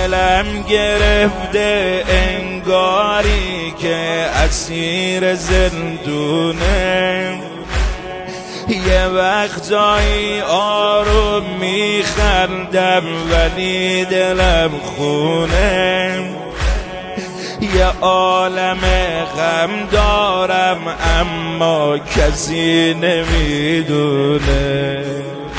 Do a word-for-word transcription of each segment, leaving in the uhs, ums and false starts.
دلم گرفته انگاری که اسیر زندونه، یه وقتایی آروم میخندم ولی دلم خونه، یه عالم غم دارم اما کسی نمیدونه.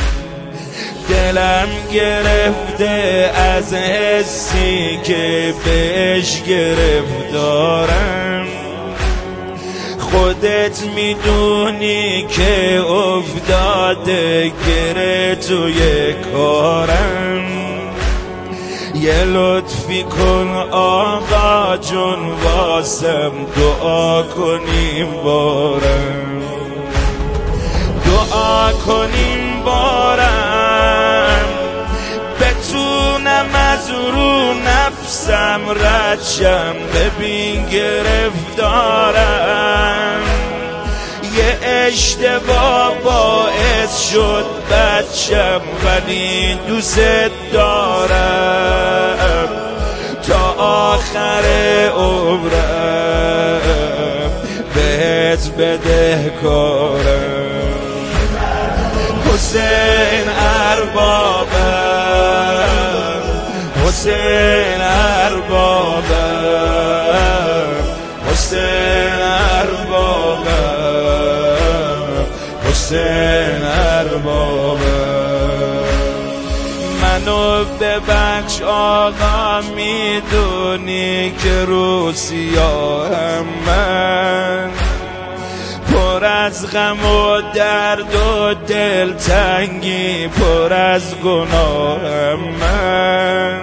دلم گرفته از حسی که بهش گرفتارم، خودت میدونی که افتاده گره توی کارم. یه لطفی کن آقا جون واسم دعا کنیم بارم، دعا کنیم بارم بتونم از رو نفسم رد شم. ببین گرفتارم یه اشتباه باعث شد بچم ولی دوست دارم تا آخر عمرم بهت بدهکارم. حسین اربابم، حسین اربابم، حسین اربابم، حسین اربابم. منو ببخش آقا میدونی که رو سیاهم من، پر از غم و درد و دلتنگی، پر از گناهم من.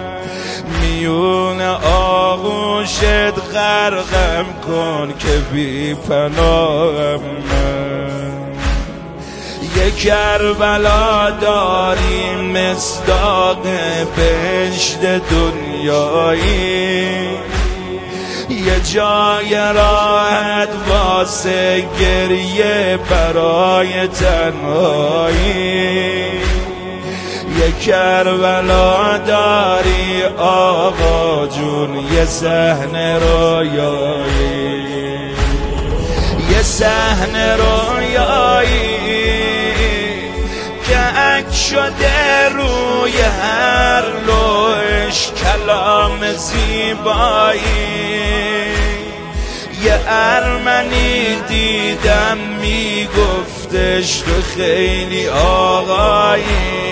میون آغوشت غرقم کن که بی پناهم من. یک کربلا داریم مصداق بهشت دنیایی، یه جای راحت واسه گریه برای تنهایی. یه کربلا داری آقا جون یه صحنه رویایی، یه صحنه رویایی که عکس شده روی هر لوحش کلام زیبایی. یه ارمنی دیدم میگفتش تو خیلی آقایی،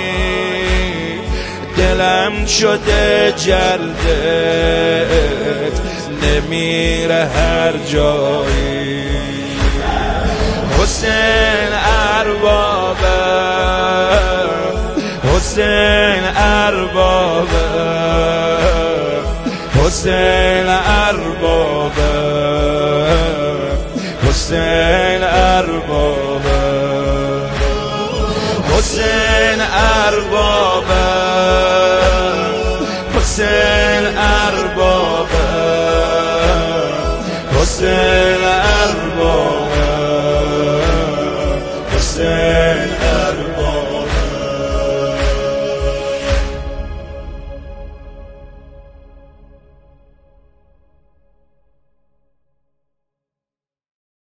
دلم شده جلدت نمیره هر جایی. حسین اربابم، حسین اربابم، حسین اربابم، حسین اربابم، حسین اربابم، حسین